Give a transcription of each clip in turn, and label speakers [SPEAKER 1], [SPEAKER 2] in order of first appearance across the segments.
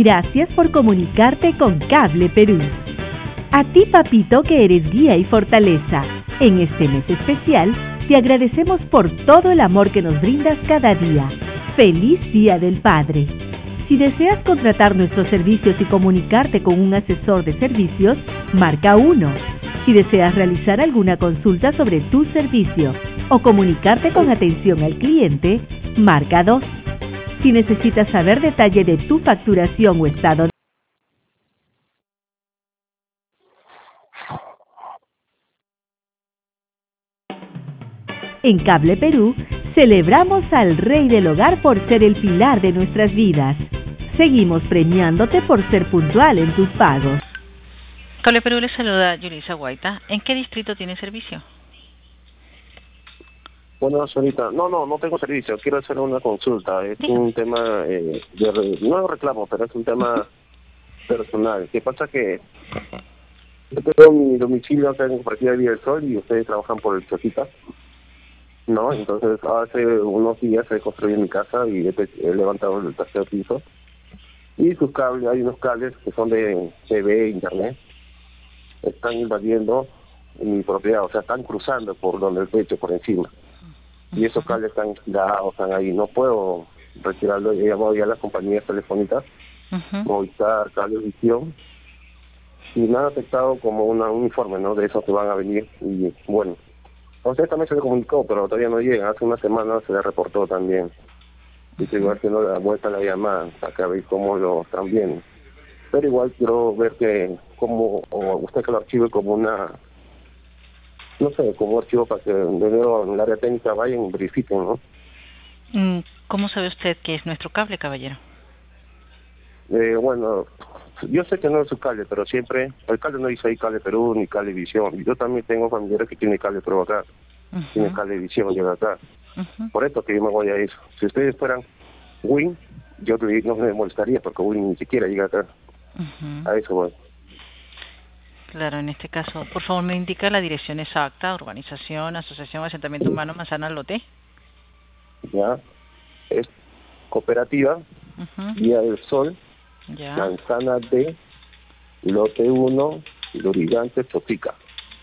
[SPEAKER 1] Gracias por comunicarte con Cable Perú. A ti, papito, que eres guía y fortaleza. En este mes especial, te agradecemos por todo el amor que nos brindas cada día. ¡Feliz Día del Padre! Si deseas contratar nuestros servicios y comunicarte con un asesor de servicios, marca 1. Si deseas realizar alguna consulta sobre tu servicio o comunicarte con atención al cliente, marca 2. Si necesitas saber detalle de tu facturación o estado en Cable Perú, celebramos al Rey del Hogar por ser el pilar de nuestras vidas. Seguimos premiándote por ser puntual en tus pagos.
[SPEAKER 2] Cable Perú le saluda Yulisa Guaita. ¿En qué distrito tiene servicio?
[SPEAKER 3] Bueno, señorita, no tengo servicio, quiero hacer una consulta. Es un tema, no reclamo, pero es un tema personal. ¿Qué pasa? Que yo tengo mi domicilio acá en Cooperativa Villa del Sol y ustedes trabajan por el Choquita, ¿no? Entonces, hace unos días he construido mi casa y he levantado el tercer piso. Y sus cables, hay unos cables que son de TV, internet, están invadiendo mi propiedad, o sea, están cruzando por donde el techo, por encima. Y esos cables están girados, están ahí. No puedo retirarlo. He llamado ya a las compañías telefónicas, Movistar, Cablevisión, y me han aceptado como un informe, ¿no? De esos que van a venir. Y bueno, a usted también se le comunicó, pero todavía no llega. Hace una semana se le reportó también. Y estoy haciendo la vuelta a la llamada para ver cómo lo están viendo. Pero igual quiero ver que como o usted que lo archive como una, no sé, como archivo para que de nuevo en el área técnica vayan y verifiquen, ¿no?
[SPEAKER 2] ¿Cómo sabe usted que es nuestro cable, caballero?
[SPEAKER 3] Bueno, yo sé que no es su cable, pero siempre, el cable no dice ahí Cable Perú ni Cablevisión. Yo también tengo familiares que tienen Cable Perú acá, tienen Cablevisión llega acá. Por esto que yo me voy a eso. Si ustedes fueran Win, yo no me molestaría porque Win ni siquiera llega acá. A eso voy.
[SPEAKER 2] Claro, en este caso, por favor me indica la dirección exacta: urbanización, asociación, asentamiento humano, Manzana Lote.
[SPEAKER 3] Ya, es Cooperativa Villa del Sol,
[SPEAKER 2] ya.
[SPEAKER 3] Manzana D, Lote 1, Lurigante, Chosica.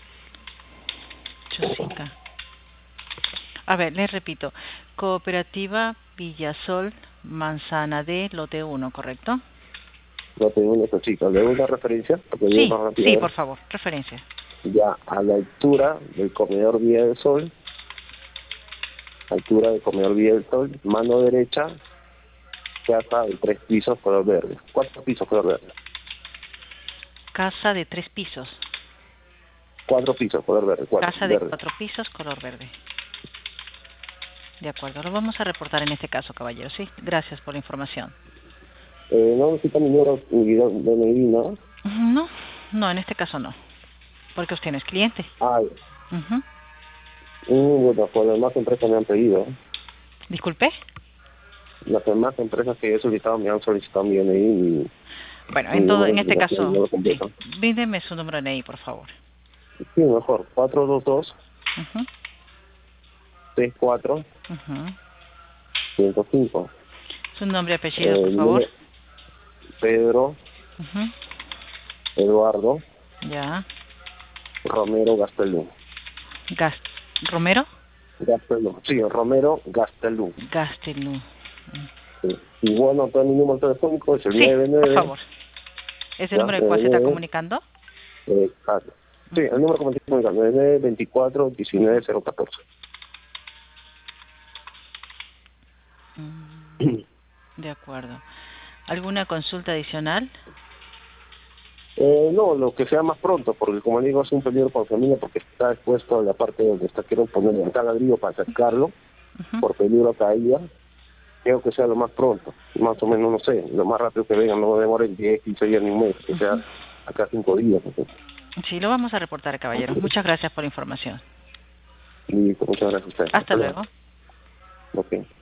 [SPEAKER 2] Chosica. A ver, les repito: Cooperativa Villasol, Manzana D, Lote 1, ¿correcto?
[SPEAKER 3] Lote 1, Chosica. ¿Le doy una referencia?
[SPEAKER 2] Sí, por favor, referencia.
[SPEAKER 3] Ya, a la altura del comedor Villa del Sol, mano derecha, casa de 3 pisos, color verde. 4 pisos, color verde.
[SPEAKER 2] Casa de 3 pisos.
[SPEAKER 3] 4 pisos, color verde.
[SPEAKER 2] Casa de 4 pisos, color verde. De acuerdo, lo vamos a reportar en este caso, caballero, ¿sí? Gracias por la información.
[SPEAKER 3] ¿No necesita mi número de DNI, no?
[SPEAKER 2] No, en este caso no. Porque usted no es cliente.
[SPEAKER 3] Bueno, pues las demás empresas me han pedido.
[SPEAKER 2] ¿Disculpe?
[SPEAKER 3] Las demás empresas que he solicitado me han solicitado mi DNI.
[SPEAKER 2] Bueno, en este caso, sí. Bríndeme su número de DNI, por favor.
[SPEAKER 3] Sí, mejor. 422 64 105.
[SPEAKER 2] Su nombre y apellido, por favor.
[SPEAKER 3] Pedro Eduardo Romero Gastelum.
[SPEAKER 2] ¿Romero?
[SPEAKER 3] Gastelum. Sí, Romero Gastelum.
[SPEAKER 2] Gastelum.
[SPEAKER 3] Sí. Y bueno, todo mi número telefónico es el 99.
[SPEAKER 2] Por favor. ¿Es el número al cual se está comunicando?
[SPEAKER 3] Exacto. Sí, el número que me estoy comunicando es 924 19 014.
[SPEAKER 2] De acuerdo. ¿Alguna consulta adicional?
[SPEAKER 3] No, lo que sea más pronto, porque como digo, es un peligro para la familia porque está expuesto a la parte donde quiero ponerle un ladrillo para sacarlo, por peligro a caída. Quiero que sea lo más pronto, más o menos, no sé, lo más rápido que vengan, no demoren 10, 15 días ni un mes, que sea acá 5 días.
[SPEAKER 2] Sí, lo vamos a reportar, caballero. Muchas gracias por la información.
[SPEAKER 3] Listo, muchas gracias a usted.
[SPEAKER 2] Hasta luego.
[SPEAKER 3] Ok.